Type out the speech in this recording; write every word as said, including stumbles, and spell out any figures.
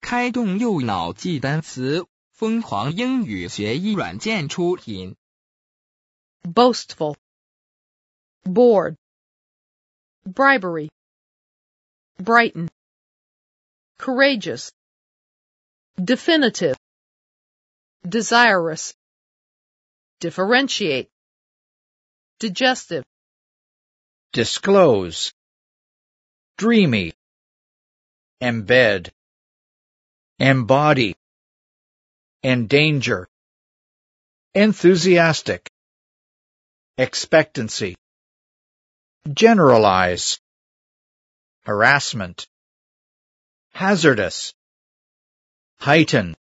开动右脑记单词，疯狂英语学习软件出品。 boastful, bored, bribery, brighten, courageous, definitive, desirous, differentiate, digestive, disclose, dreamy, embed, embody, endanger, enthusiastic, expectancy, generalize, harassment, hazardous, heighten,